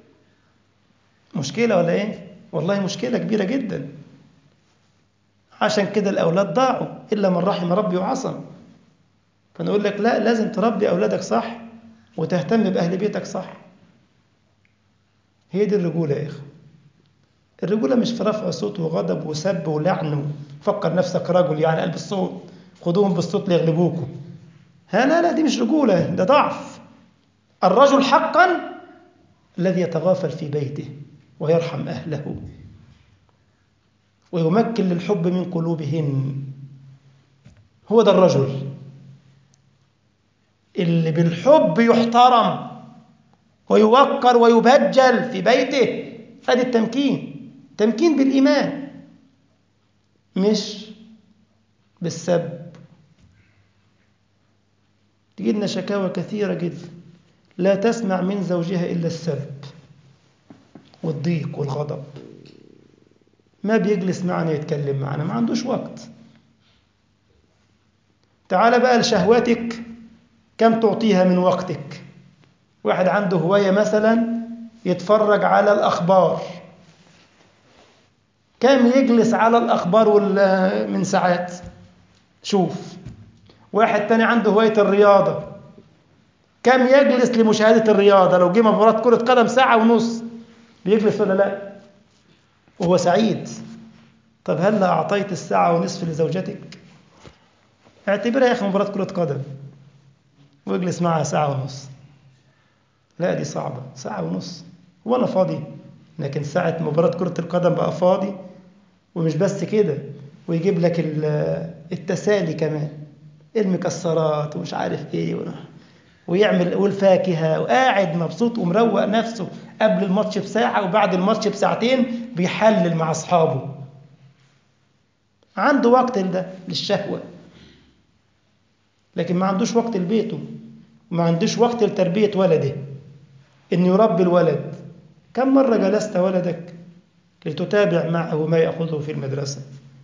مشكلة ولا إيه؟ والله مشكلة كبيرة جدا. عشان كده الأولاد ضاعوا إلا من رحم ربي وعصم. فنقول لك لا، لازم تربي أولادك صح وتهتم بأهل بيتك صح. هي دي الرجولة يا إخوة. الرجولة مش في رفع صوت وغضب وسب ولعن وفكر نفسك رجل يعني قلب الصوت، خدوهم بالصوت ليغلبوكم. لا، دي مش رجولة، ده ضعف. الرجل حقا الذي يتغافل في بيته ويرحم أهله ويمكن للحب من قلوبهن. هو ده الرجل اللي بالحب يحترم ويوقر ويبجل في بيته. هذا تمكين بالإيمان مش بالسب. تجدنا شكاوى كثيرة جدا، لا تسمع من زوجها إلا السب والضيق والغضب، ما بيجلس معنا يتكلم معنا، ما عندوش وقت. تعال بقى لشهوتك، كم تعطيها من وقتك؟ واحد عنده هواية مثلا يتفرج على الأخبار، كم يجلس على الأخبار من ساعات؟ شوف. واحد تاني عنده هواية الرياضة، كم يجلس لمشاهدة الرياضة؟ لو جه مباراة كرة قدم ساعة ونص بيجلس ولا لا؟ وهو سعيد. طب هل أعطيت الساعة ونصف لزوجتك؟ اعتبرها يا أخي مباراة كرة قدم واجلس معها ساعة ونص. لا دي صعبة، ساعة ونص هو أنا فاضي؟ لكن ساعة مباراة كرة القدم بقى فاضي. ومش بس كده، ويجيب لك التسالي كمان، المكسرات ومش عارف ايه، ويعمل والفاكهة، وقاعد مبسوط ومروق نفسه قبل الماتش بساعة وبعد الماتش بساعتين بيحلل مع أصحابه. عنده وقت للشهوة، لكن ما عندوش وقت لبيته، وما عندوش وقت لتربية ولده، إنه يربي الولد. كم مرة جلست ولدك لتتابع معه ما يأخذه في المدرسة،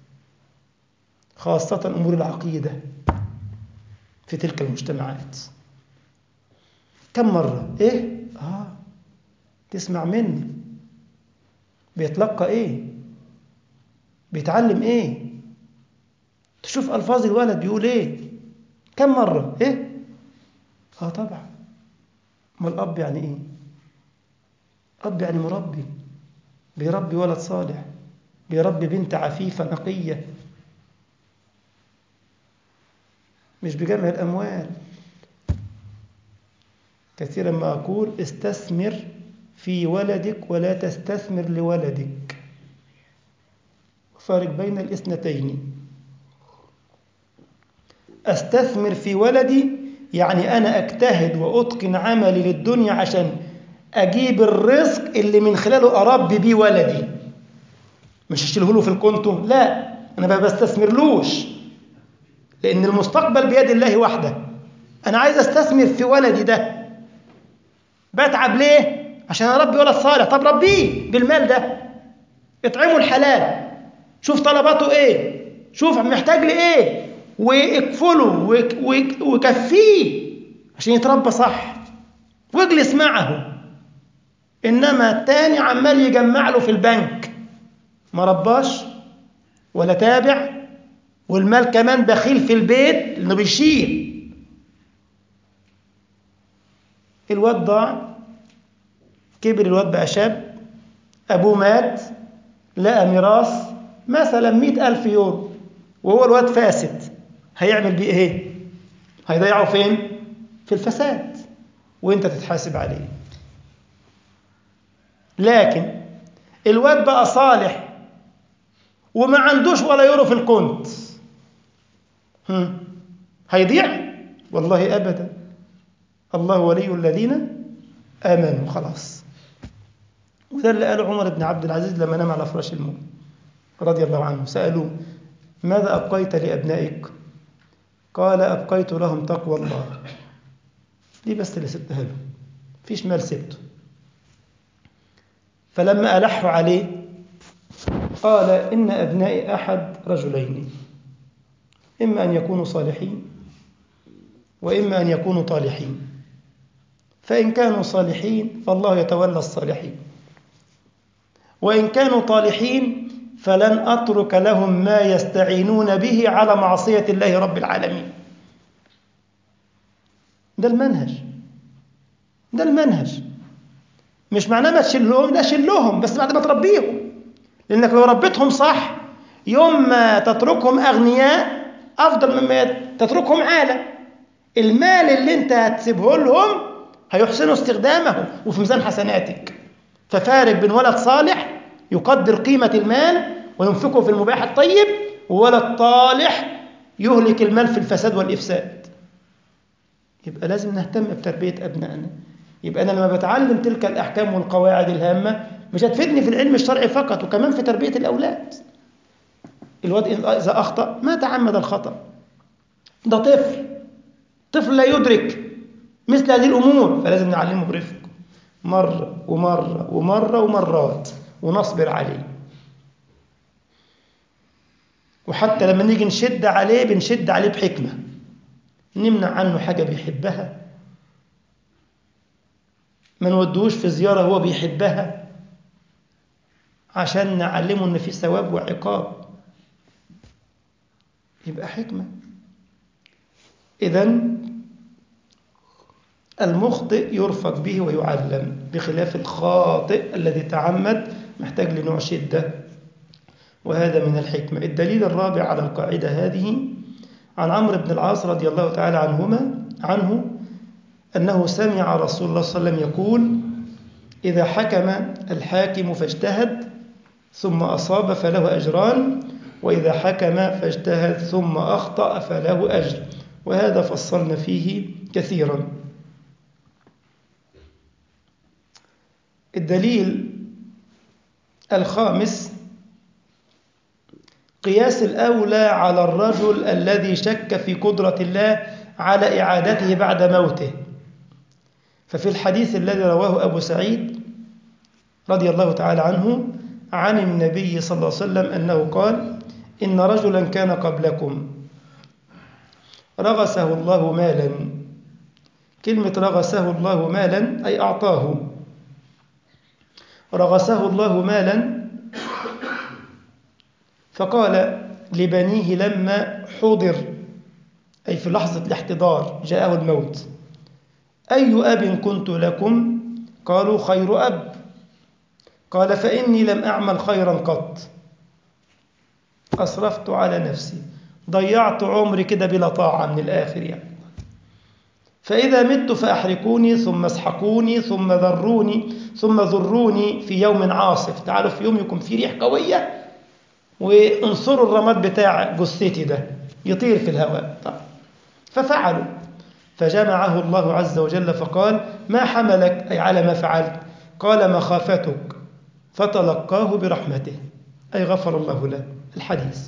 خاصة أمور العقيدة في تلك المجتمعات؟ كم مرة؟ تسمع مني، بيتلقى إيه، بيتعلم إيه، تشوف ألفاظ الولد بيقول إيه. كم مرة؟ طبعا. ما الأب يعني إيه؟ أب يعني مربي، بيربي ولد صالح، بيربي بنت عفيفة نقية، مش بجمع الأموال. كثيرا ما أقول: استثمر في ولدك ولا تستثمر لولدك. فارق بين الاثنتين. أستثمر في ولدي يعني أنا أجتهد وأتقن عملي للدنيا عشان أجيب الرزق اللي من خلاله أربي بيه ولدي، مش أشيله له في الكونتو، لا، أنا ما بستثمرلوش، لأن المستقبل بيد الله وحده. أنا عايز أستثمر في ولدي ده. بتعب ليه؟ عشان أربي ولد صالح. طب ربيه بالمال ده، اطعمه الحلال، شوف طلباته إيه، شوف محتاج لإيه، واكفله وكفيه عشان يتربى صح، واجلس معه. إنما التاني عمال يجمع له في البنك، ما رباش ولا تابع، والمال كمان بخيل في البيت لأنه بيشيل. الواد ضاع، كبر الواد بقى شاب، أبوه مات، لقى ميراث مثلا 100,000 يورو، وهو الواد فاسد، هيعمل بيه إيه؟ هيضيعه فين؟ في الفساد، وإنت تتحاسب عليه. لكن الواد بقى صالح وما عندوش ولا يورو في الكونت، هيضيع؟ والله أبدا. الله ولي الذين آمنوا، خلاص. وده اللي قاله عمر بن عبد العزيز لما نام على فراش الموت رضي الله عنه. سألوه: ماذا أبقيت لأبنائك؟ قال: أبقيت لهم تقوى الله. دي بس اللي سبتها له، فيش مال سبته. فلما ألحوا عليه قال: إن أبنائي أحد رجلين، إما أن يكونوا صالحين وإما أن يكونوا طالحين، فإن كانوا صالحين فالله يتولى الصالحين، وإن كانوا طالحين فلن أترك لهم ما يستعينون به على معصية الله رب العالمين. ده المنهج، ده المنهج. مش معناه ما تشلهم، لا شلهم، بس بعد ما تربيهم، لأنك لو ربيتهم صح يوم ما تتركهم أغنياء أفضل مما تتركهم عالة. المال اللي انت هتسيبه لهم هيحسنوا استخدامه وفي ميزان حسناتك. ففارق بين ولد صالح يقدر قيمة المال وينفقه في المباح الطيب، وولد طالح يهلك المال في الفساد والإفساد. يبقى لازم نهتم بتربية أبنائنا. يبقى أنا لما بتعلم تلك الأحكام والقواعد الهامة مش هتفيدني في العلم الشرعي فقط، وكمان في تربية الأولاد. الواد إذا أخطأ ما تعمد الخطأ، ده طفل لا يدرك مثل هذه الأمور، فلازم نعلمه برفق مرة ومرة ومرة ومرات، ونصبر عليه. وحتى لما نيجي نشد عليه بنشد عليه بحكمة، نمنع عنه حاجة بيحبها، ما نودوش في زيارة هو بيحبها، عشان نعلمه إن في ثواب وعقاب. يبقى حكمة. إذن المخطئ يرفق به ويعلم، بخلاف الخاطئ الذي تعمد محتاج لنوع شدة، وهذا من الحكمة. الدليل الرابع على القاعدة هذه عن عمرو بن العاص رضي الله تعالى عنه أنه سمع رسول الله صلى الله عليه وسلم يقول: إذا حكم الحاكم فاجتهد ثم أصاب فله أجران، وإذا حكم فاجتهد ثم أخطأ فله أجر. وهذا فصلنا فيه كثيرا. الدليل الخامس قياس الأولى على الرجل الذي شك في قدرة الله على إعادته بعد موته. ففي الحديث الذي رواه أبو سعيد رضي الله تعالى عنه عن النبي صلى الله عليه وسلم أنه قال: إن رجلا كان قبلكم رغسه الله مالا. كلمة رغسه الله مالا أي أعطاه. رغسه الله مالا فقال لبنيه لما حضر، أي في لحظة الاحتضار جاءه الموت: أي أب كنت لكم؟ قالوا: خير أب. قال: فإني لم أعمل خيرا قط، أسرفت على نفسي، ضيعت عمري كده بلا طاعة من الآخر يعني. فإذا مت فأحرقوني ثم اسحقوني ثم ذروني في يوم عاصف. تعالوا في يوم يكون فيه ريح قوية وانصروا الرماد بتاع جثتي ده يطير في الهواء. طيب. ففعلوا، فجمعه الله عز وجل فقال ما حملك أي على ما فعلت؟ قال مخافتك، فتلقاه برحمته، أي غفر الله له. الحديث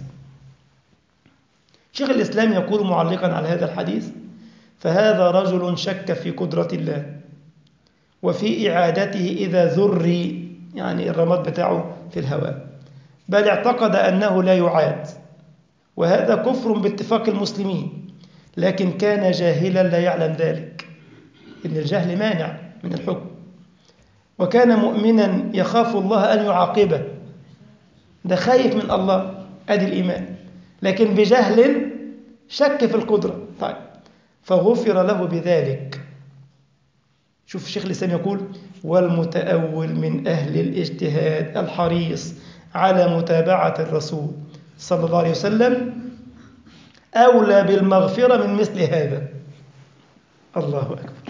شيخ الإسلام يقول معلقا على هذا الحديث فهذا رجل شك في قدرة الله وفي إعادته إذا ذري، يعني الرماد بتاعه في الهواء، بل اعتقد أنه لا يعاد، وهذا كفر باتفاق المسلمين، لكن كان جاهلا لا يعلم ذلك، إن الجهل مانع من الحكم، وكان مؤمنا يخاف الله أن يعاقبه، ده خايف من الله، أدي الإيمان، لكن بجهل شك في القدرة. طيب، فغفر له بذلك. شوف الشيخ الإسلام يقول والمتأول من أهل الاجتهاد الحريص على متابعة الرسول صلى الله عليه وسلم أولى بالمغفرة من مثل هذا. الله أكبر.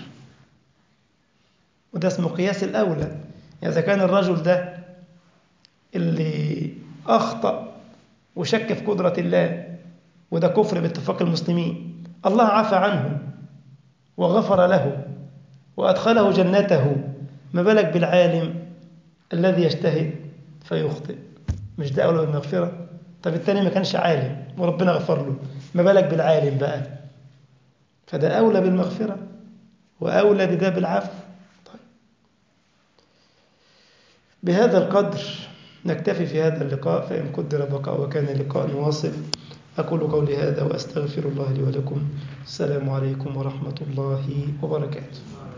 وده اسمه قياس الأولى. يعني إذا كان الرجل ده اللي أخطأ وشك في قدرة الله، وده كفر باتفاق المسلمين، الله عفى عنه وغفر له وأدخله جنته، ما بالك بالعالم الذي يجتهد فيخطئ؟ مش ده أولى بالمغفرة؟ طب التاني ما كانش عالم وربنا غفر له، ما بالك بالعالم بقى؟ فده أولى بالمغفرة وأولى بده بالعفو. طيب. بهذا القدر نكتفي في هذا اللقاء، فإن قدر بقاء وكان لقاء واصل. أقول قولي هذا وأستغفر الله لي ولكم. السلام عليكم ورحمة الله وبركاته.